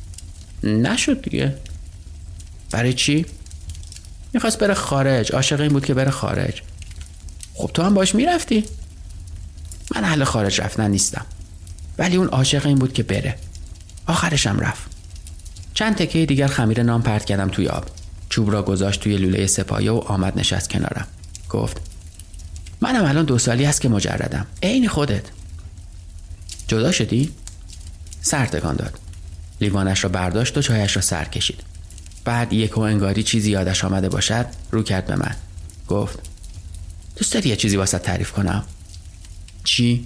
نشد دیگه. برای چی؟ میخواست بره خارج. عاشق این بود که بره خارج. خب تو هم باش میرفتی؟ من اهل خارج رفتن نیستم. ولی اون عاشق این بود که بره. آخرشم رفت. چند تکه دیگر خمیر نان پرت کردم توی آب. چوب را گذاشت توی لوله سپایه و آمد نشست کنارم. گفت منم الان دو سالی هست که مجردم. عین خودت. جدا شدی؟ سر تکان داد. لیوانش را برداشت و چایش را سر کشید. بعد یک و انگاری چیزی یادش آمده باشد رو کرد به من. گفت دوست داری یه چیزی واسه تعریف کنم؟ چی؟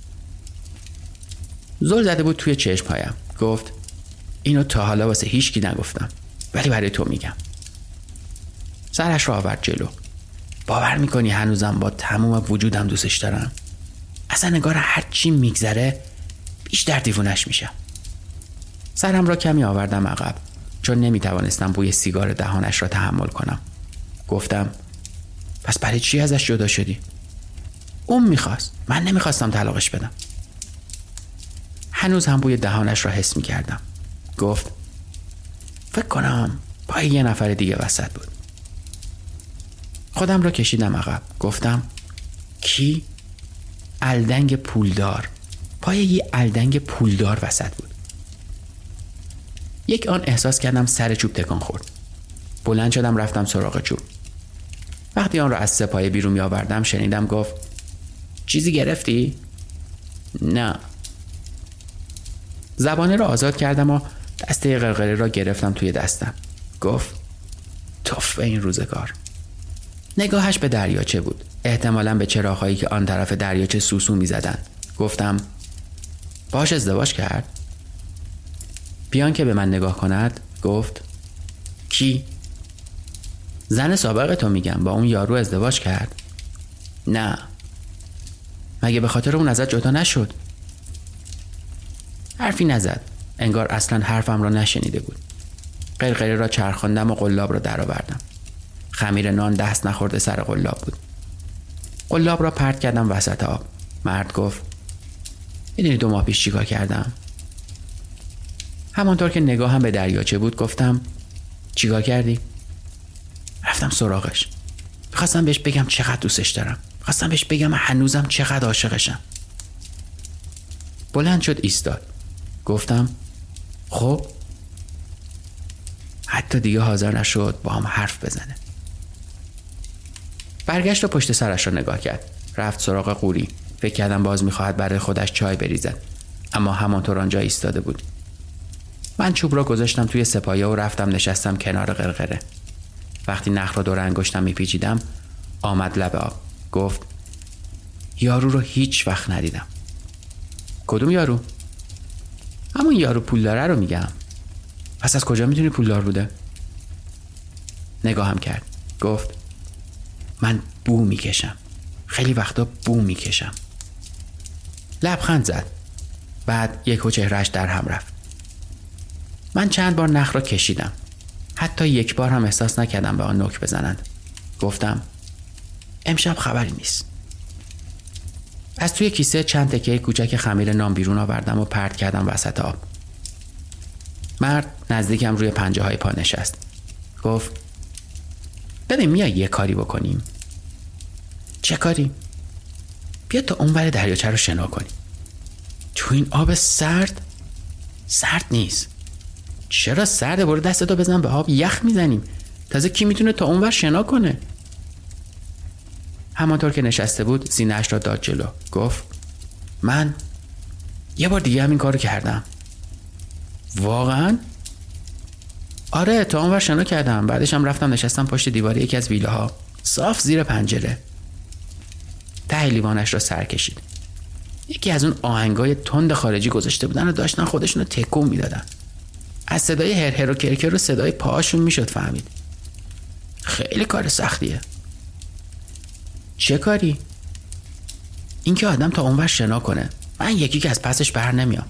زل زده بود توی چشم‌هایم. گفت اینو تا حالا واسه هیچکی نگفتم ولی برای تو میگم. سرش را آورد جلو. باور میکنی هنوزم با تمام وجودم دوستش دارم؟ اصلا نگار هر چی میگذره بیشتر دیوونش میشم. سرم را کمی آوردم عقب چون نمیتوانستم بوی سیگار دهانش را تحمل کنم. گفتم پس برای چی ازش جدا شدی؟ اون میخواست. من نمیخواستم طلاقش بدم. هنوز هم بوی دهانش را حس میکردم. گفت فکر کنم پای یه نفر دیگه وسط بود. خودم را کشیدم عقب. گفتم کی؟ الدنگ پولدار. پای یه الدنگ پولدار وسط بود. یک آن احساس کردم سر چوب تکان خورد. بلند شدم رفتم سراغ چوب. وقتی آن را از سپایه بیرون می آوردم شنیدم گفت چیزی گرفتی؟ نه. زبانه را آزاد کردم و دسته قرقره را گرفتم توی دستم. گفت توف به این روزگار. نگاهش به دریاچه بود. احتمالاً به چراغ‌هایی که آن طرف دریاچه سوسو می زدن. گفتم باش ازدواج کرد؟ بیان که به من نگاه کند گفت کی؟ زن سابق تو میگم. با اون یارو ازدواج کرد؟ نه. مگه به خاطر اون ازت جدا نشد؟ حرفی نزد. انگار اصلا حرفم را نشنیده بود. قرقره را چرخاندم و قلاب را درآوردم. خمیر نان دست نخورده سر قلاب بود. قلاب را پرت کردم وسط آب. مرد گفت میدونی دو ماه پیش چیکار کردم؟ همانطور که نگاهم به دریاچه بود گفتم چیکار کردی؟ رفتم سراغش. میخواستم بهش بگم چقدر دوستش دارم. میخواستم بهش بگم هنوزم چقدر عاشقشم. بلند شد ایستاد. گفتم خب. حتی دیگه حاضر نشد با هم حرف بزنه. برگشت و پشت سرش رو نگاه کرد. رفت سراغ قوری. فکر کردم باز میخواهد برای خودش چای بریزد، اما همانطور آنجا ایستاده بود. من چوب را گذاشتم توی سپایه و رفتم نشستم کنار قرقره. وقتی نخ را دور انگشتم میپیچیدم آمد لب آب. گفت یارو رو هیچ وقت ندیدم. کدوم یارو؟ همون یارو پولداره رو میگم. پس از کجا میدونی پولدار بوده؟ نگاهم کرد. گفت من بو میکشم. خیلی وقتا بو میکشم. لبخند زد. بعد یک و چهرهش در هم رفت. من چند بار نخ را کشیدم. حتی یک بار هم احساس نکردم به آن نوک بزنند. گفتم امشب خبری نیست. از توی کیسه چند تکه کوچک خمیر نان بیرون آوردم و پرت کردم وسط آب. مرد نزدیکم روی پنجه های پا نشست. گفت ببین میای یه کاری بکنیم. چه کاری؟ بیا تا اونور دریاچه رو شنا کنیم. تو این آب سرد؟ سرد نیست. چرا سرده؟ برو دستتو بزن به آب، یخ میزنیم. تازه کی میتونه تا اونور شنا کنه؟ همانطور که نشسته بود سینه‌اش را داد جلو. گفت من یه بار دیگه همین کارو کردم. واقعا؟ آره تا اونور شنا کردم. بعدش هم رفتم نشستم پشت دیوار یکی از ویلاها، صاف زیر پنجره. ته لیوانش را سر کشید. یکی از اون آهنگای تند خارجی گذاشته بودن و داشتن خودشونو تکون میدادن. از صدای هر هر و کرکر و صدای پاهاشون میشد فهمید. خیلی کار سختیه. چه کاری؟ اینکه آدم تا اونور شنا کنه. من یکی که از پسش بر نمیام.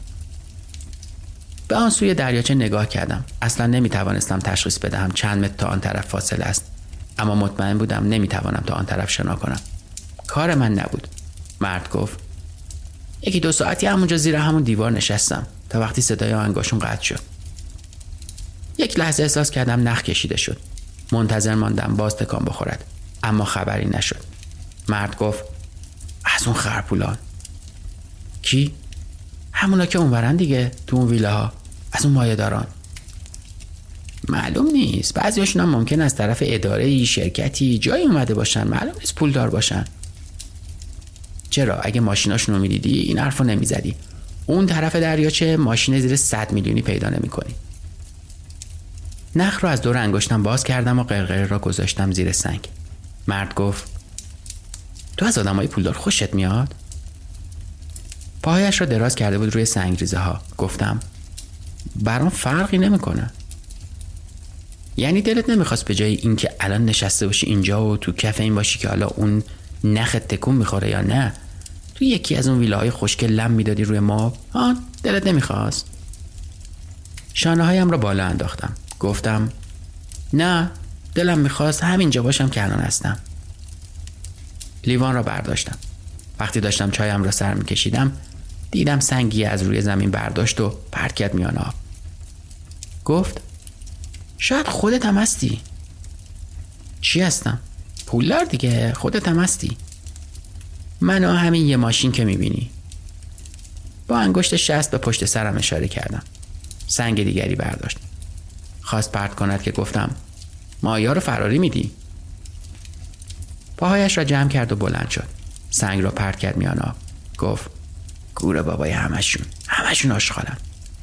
به آن سوی دریاچه نگاه کردم. اصلا نمیتوانستم تشخیص بدهم چند متر تا آن طرف فاصله است، اما مطمئن بودم نمیتوانم تا آن طرف شنا کنم. کار من نبود. مرد گفت یکی دو ساعتی همونجا زیر همون دیوار نشستم تا وقتی صدای آهنگاشون قطع شد. یک لحظه احساس کردم نخ کشیده شد. منتظر ماندم باز تکان بخورد، اما خبری نشد. مرد گفت از اون خرپولان. کی؟ همونا که اونورن دیگه، تو اون ویلاها، از اون مایه‌داران. معلوم نیست. بعضیاشون هم ممکن از طرف اداره‌ای، شرکتی، جایی اومده باشن. معلوم نیست پولدار باشن. چرا؟ اگه ماشیناشون رو میدیدی این حرفو نمیزدی. اون طرف دریاچه ماشین زیر صد میلیونی پیدا نمی‌کنی. نخ رو از دور انگشتم باز کردم و قرقره را گذاشتم زیر سنگ. مرد گفت تو از آدمای پولدار خوشت میاد؟ پاهایش را دراز کرده بود روی سنگریزه ها. گفتم برام فرقی نمیکنه. یعنی دلت نمیخواست به جای اینکه الان نشسته باشی اینجا و تو کف این باشی که حالا اون نخت تکون میخوره یا نه، تو یکی از اون ویلاهای خوشگل لم میدادی روی ما؟ آن دلت نمیخواست؟ شانه هایم را بالا انداختم. گفتم نه، دلم میخواست همینجا باشم که الان هستم. لیوان را برداشتم. وقتی داشتم چایم را سر میکشیدم دیدم سنگی از روی زمین برداشت و پرت کرد میان آب. گفت شاید خودت هم هستی. چی هستم؟ پولدار دیگه، خودت هم هستی. من و همین یه ماشین که میبینی. با انگشت شست به پشت سرم اشاره کردم. سنگ دیگری برداشت. خواست پرت کند که گفتم مایا رو فراری میدی؟ پاهایش را جمع کرد و بلند شد. سنگ را پرت کرد میان آب. گفت گوره بابای همشون همشون آشغالن.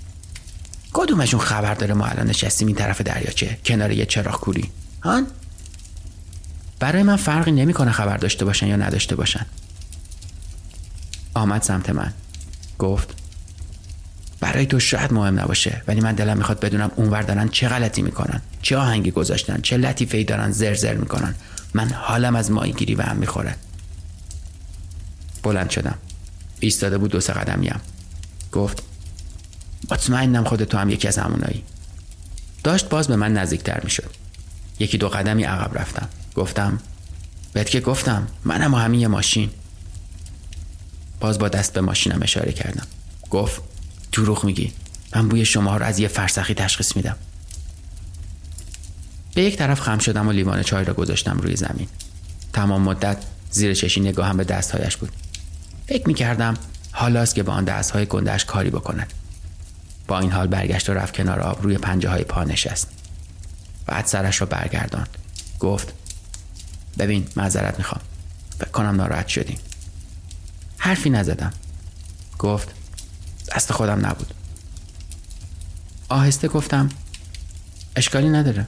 کدومشون خبر داره ما الان نشستیم این طرف دریاچه کنار یه چراغ کوری؟ هان؟ برای من فرقی نمیکنه خبر داشته باشن یا نداشته باشن. آمد سمت من. گفت برای تو شاید مهم نباشه، ولی من دلم میخواد بدونم اونور دارن چه غلطی میکنن، چه آهنگی گذاشتن، چه لطیفه‌ای دارن زرزر میکنن. من حالم از ماهیگیری به هم میخوره. بلند شدم. ایستاده بود دو سه قدمیم. گفت مطمئنم خودت تو هم یکی از همونایی. داشت باز به من نزدیکتر میشد. یکی دو قدمی عقب رفتم. گفتم بهت که گفتم منم و همین یه ماشین. باز با دست به ماشینم اشاره کردم. گفت دروغ میگی. من بوی شما رو از یه فرسخی تشخیص میدم. به یک طرف خم شدم و لیوان چای را گذاشتم روی زمین. تمام مدت زیر چشی نگاهم به دستهایش بود. فکر میکردم حالاست که با آن دستهای گنده‌اش کاری بکند. با این حال برگشت و رفت کنار آب، روی پنجه های پا نشست. بعد سرش را برگرداند. گفت ببین معذرت میخوام، فکر کنم ناراحت شدیم. حرفی نزدم. گفت دست خودم نبود. آهسته گفتم اشکالی نداره.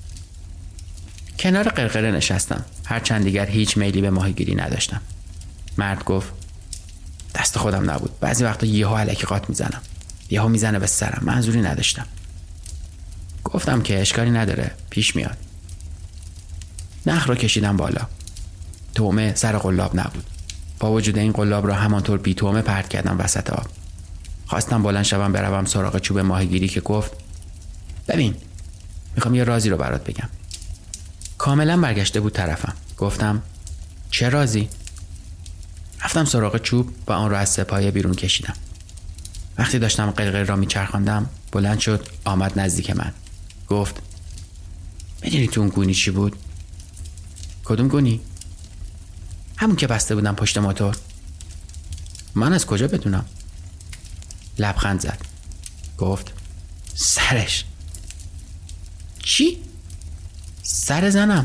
کنار قرقره نشستم، هرچند دیگر هیچ میلی به ماهیگیری نداشتم. مرد گفت دست خودم نبود، بعضی وقتا یهو الکی قات میزنم، یهو میزنه به سرم، منظوری نداشتم. گفتم که اشکالی نداره، پیش میاد. نخ رو کشیدم بالا. طعمه سر قلاب نبود. با وجود این قلاب را همانطور بی طعمه پرت کردم وسط آب. خواستم بلند شوم بروم سراغ چوب ماهیگیری که گفت ببین میخوام یه رازی رو برات بگم. کاملا برگشته بود طرفم. گفتم چه رازی؟ رفتم سراغ چوب و آن را از سپایه بیرون کشیدم. وقتی داشتم قلقل را میچرخاندم بلند شد، آمد نزدیک من. گفت میدونی تو اون گونی چی بود؟ کدوم گونی؟ همون که بسته بودم پشت موتور. من از کجا بدونم؟ لبخند زد. گفت سرش. چی؟ سر زنم.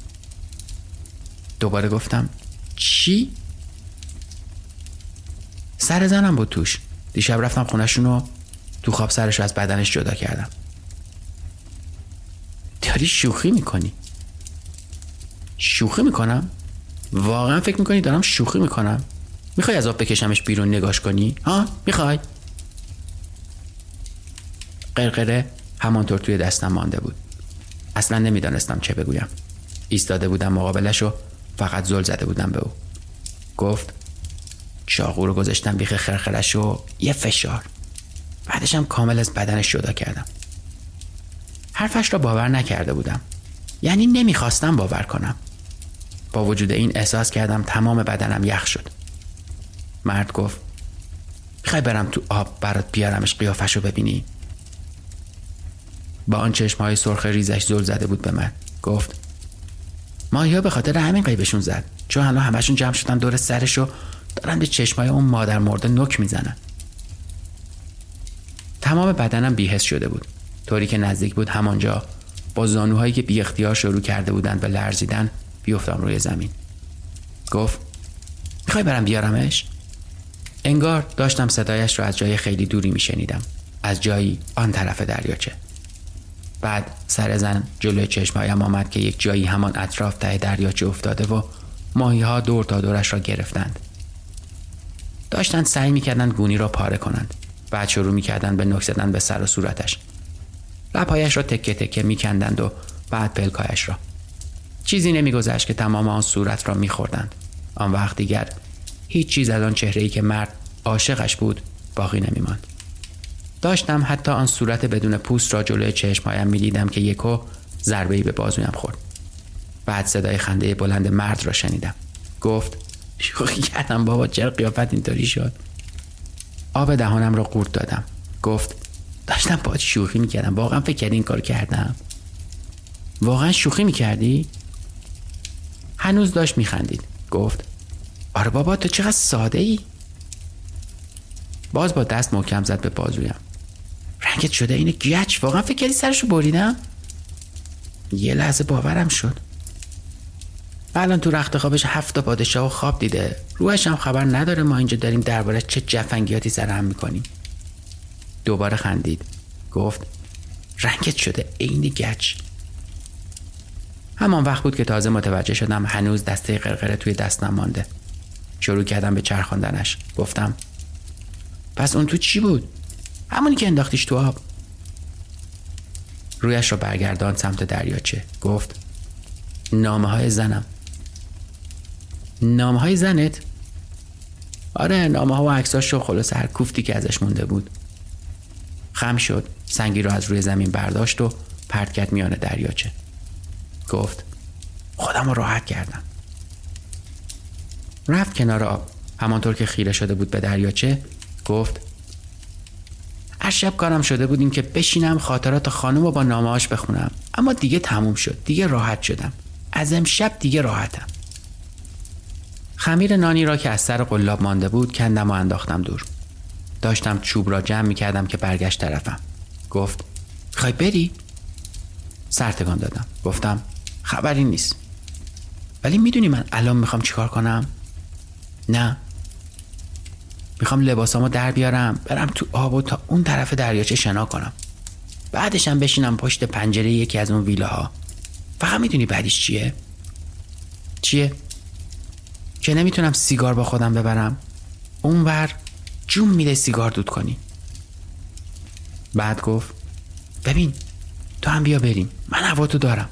دوباره گفتم چی؟ سر زنم بود توش. دیشب رفتم خونه‌شون و تو خواب سرش از بدنش جدا کردم. داری شوخی میکنی؟ شوخی میکنم؟ واقعا فکر میکنی دارم شوخی میکنم؟ میخوای از آب بکشمش بیرون نگاش کنی؟ ها؟ میخوای؟ قرقره همانطور توی دستم مانده بود. اصلا نمیدانستم چه بگویم. ایستاده بودم مقابلش و فقط زل زده بودم به او. گفت چاقو رو گذاشتم بیخ خرخرش و یه فشار. بعدش هم کامل از بدنش جدا کردم. حرفش را باور نکرده بودم. یعنی نمیخواستم باور کنم. با وجود این احساس کردم تمام بدنم یخ شد. مرد گفت میخوای برم تو آب برات بیارمش قیافش رو ببینی؟ با آن چشمهای سرخ ریزش زل زده بود به من. گفت ماهی‌ها به خاطر همین قیبشون زد، چون الان همشون جمع شدن دور سرش و دارن به چشمای اون مادر مرده نوک میزنن. تمام بدنم بی‌حس شده بود، طوری که نزدیک بود همانجا با زانوهایی که بی اختیار شروع کرده بودند به لرزیدن بیفتم روی زمین. گفت میخوای برم بیارمش؟ انگار داشتم صدایش رو از جای خیلی دوری میشنیدم، از جایی آن طرف دریاچه. بعد سر زن جلوی چشمایم آمد که یک جایی همان اطراف ته دریاچه افتاده و ماهی‌ها دور تا دورش را گرفتند. داشتند سعی میکردند گونی را پاره کنند. بعد شروع میکردند به نوک زدن به سر و صورتش. لب‌هایش را تکه تکه میکندند و بعد پلکایش را. چیزی نمیگذشت که تمام آن صورت را میخوردند. آن وقت دیگر هیچ چیز از آن چهره‌ای که مرد عاشقش بود باقی نمیماند. داشتم حتی آن صورت بدون پوست را جلوی چشمهایم می‌دیدم که یکو ضربه‌ای به بازویم خورد. بعد صدای خنده بلند مرد را شنیدم. گفت شوخی کردم بابا، چرا قیافت اینطوری شد؟ آب دهانم را قورت دادم. گفت داشتم باهات شوخی می‌کردم. واقعا فکر کردی این کار کردم؟ واقعا شوخی می‌کردی؟ هنوز داشت می‌خندید. گفت آره بابا تو چقدر ساده‌ای. باز با دست محکم زد به بازویم. رنگت شده اینه گچ، واقعا فکر کردی سرشو بریدم؟ یه لحظه باورم شد. الان تو رخت خوابش هفت تا پادشاه و خواب دیده، روحش هم خبر نداره ما اینجا داریم درباره چه جفنگیاتی سرهم میکنیم. دوباره خندید. گفت رنگت شده عین گچ. همان وقت بود که تازه متوجه شدم هنوز دسته قرقره توی دستم مانده. شروع کردم به چرخاندنش. گفتم پس اون تو چی بود؟ همونی که انداختیش تو آب. رویش رو برگردان سمت دریاچه. گفت نامه های زنم. نامه های زنت؟ آره، نامه ها و عکساش و خلاص هر کوفتی که ازش مونده بود. خم شد، سنگی رو از روی زمین برداشت و پرت کرد میان دریاچه. گفت خودم رو راحت کردم. رفت کنار آب. همانطور که خیره شده بود به دریاچه گفت هر شب کارم شده بودیم که بشینم خاطرات خانم رو با نامه‌هاش بخونم، اما دیگه تموم شد. دیگه راحت شدم. از امشب دیگه راحتم. خمیر نانی را که از سر قلاب مانده بود کندم و انداختم دور. داشتم چوب را جمع می‌کردم که برگشت طرفم. گفت می‌خوای بری؟ سر تکان دادم. گفتم خبری نیست. ولی میدونی من الان میخوام چیکار کنم؟ نه. میخوام لباسامو در بیارم، برم تو آب و تا اون طرف دریاچه شنا کنم. بعدشم بشینم پشت پنجره یکی از اون ویلاها. فقط میدونی بعدش چیه؟ چیه؟ که نمیتونم سیگار با خودم ببرم. اونور جون میده سیگار دود کنی. بعد گفت ببین تو هم بیا بریم، من هوا تو دارم.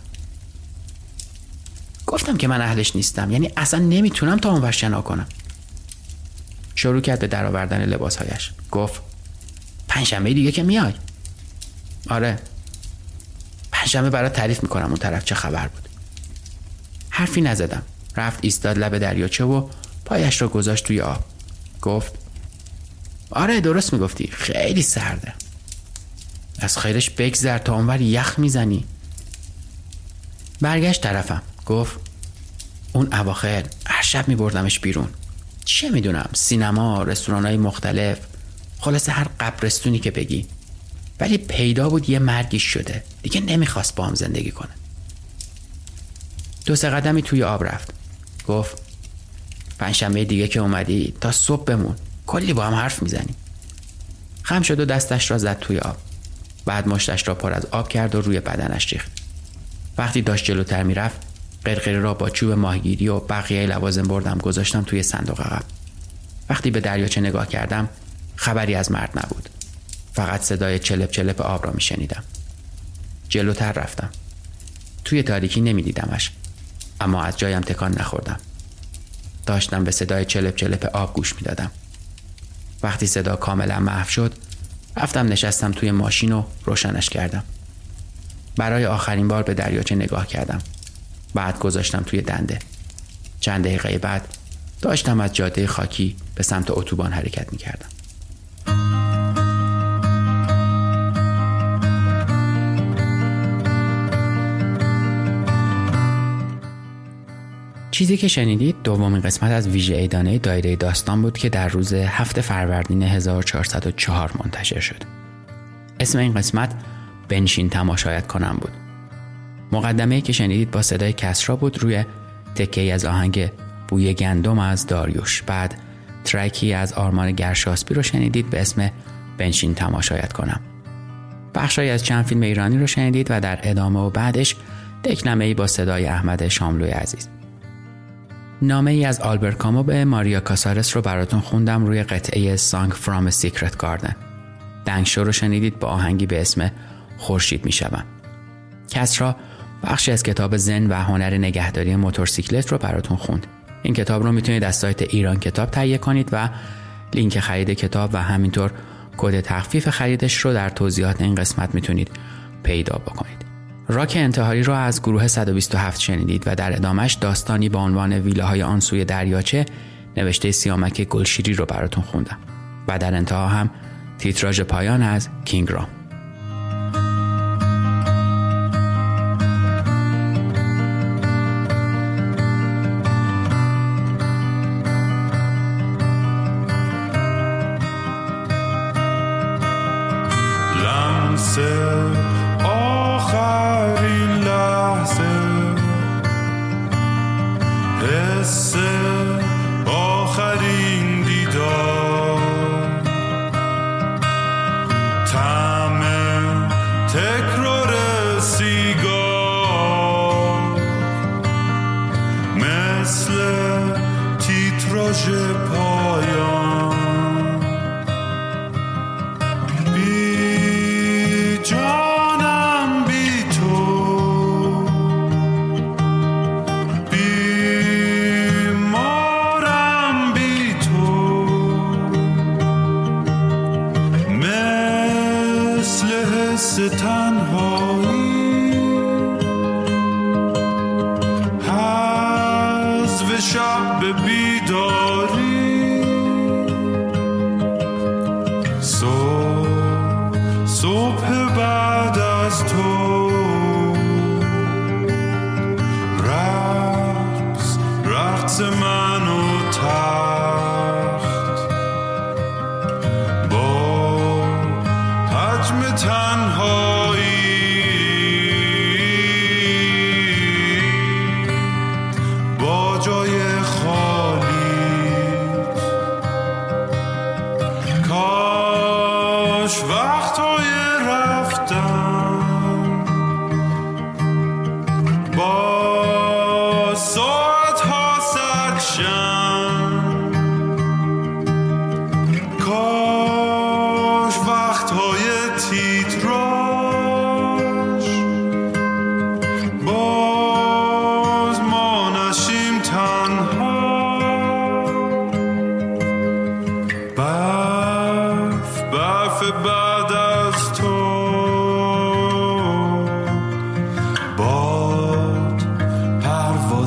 گفتم که من اهلش نیستم، یعنی اصلا نمیتونم تا اونور شنا کنم. شروع کرد به درآوردن لباسهایش. گفت پنجشنبه دیگه که میای؟ آره. پنجشنبه برات تعریف میکنم اون طرف چه خبر بود. حرفی نزدم. رفت ایستاد لب دریاچه و پایش را گذاشت توی آب. گفت آره درست میگفتی، خیلی سرده. از خیرش بگذر تا اونور یخ میزنی. برگشت طرفم. گفت اون اواخر هر شب میبردمش بیرون، چه میدونم، سینما، رستوران‌های مختلف، خلاصه هر قبرستونی که بگی. ولی پیدا بود یه مرگیش شده، دیگه نمیخواست با هم زندگی کنه. دو سه قدمی توی آب رفت. گفت پنجشنبه دیگه که اومدی تا صبح بمون، کلی با هم حرف میزنیم. خم شد و دستش را زد توی آب. بعد مشتش را پر از آب کرد و روی بدنش ریخت. وقتی داشت جلوتر میرفت، قرقره را با چوب ماهیگیری و بقیه لوازم بردم گذاشتم توی صندوق عقب. وقتی به دریاچه نگاه کردم خبری از مرد نبود. فقط صدای چلپ چلپ آب را میشنیدم. جلوتر رفتم. توی تاریکی نمیدیدمش، اما از جایم تکان نخوردم. داشتم به صدای چلپ چلپ آب گوش میدادم. وقتی صدا کاملا محو شد، رفتم نشستم توی ماشین و روشنش کردم. برای آخرین بار به دریاچه نگاه کردم. بعد گذاشتم توی دنده. چند دقیقه بعد داشتم از جاده خاکی به سمت اتوبان حرکت می‌کردم. چیزی که شنیدید دومین قسمت از ویژه ایدانه دایره داستان بود که در روز هفتم فروردین هزار و چهارصد و چهار منتشر شد. اسم این قسمت بنشین تماشایت کنم بود. مقدمه‌ای که شنیدید با صدای کسرا بود روی تکه‌ای از آهنگ بوی گندم از داریوش. بعد ترکی از آرمان گرشاسبی رو شنیدید به اسم بنشین تماشایت کنم. بخشی از چند فیلم ایرانی رو شنیدید و در ادامه و بعدش دکلمه‌ای با صدای احمد شاملوی عزیز. نامه ای از آلبرت کامو به ماریا کاسارس رو براتون خوندم روی قطعه Song from a Secret Garden. دنگشو رو شنیدید با آهنگی به اسم خورشید میشوم. کسرا بخشی از کتاب زن و هنر نگهداری موتورسیکلت رو براتون خوند. این کتاب رو میتونید از سایت ایران کتاب تهیه کنید و لینک خرید کتاب و همینطور کد تخفیف خریدش رو در توضیحات این قسمت میتونید پیدا بکنید. راک انتحاری رو از گروه صد و بیست و هفت شنیدید و در ادامش داستانی با عنوان ویلاهای آن سوی دریاچه نوشته سیامک گلشیری رو براتون خوندم و در انتها هم تیتراژ پایان از کینگ رام. آخرین لحظه حس آخرین دیدار، طعم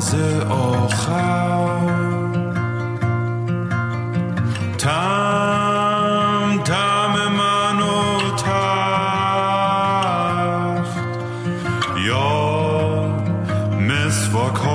پرواز آخر، تم تم من و تخت یا مسواک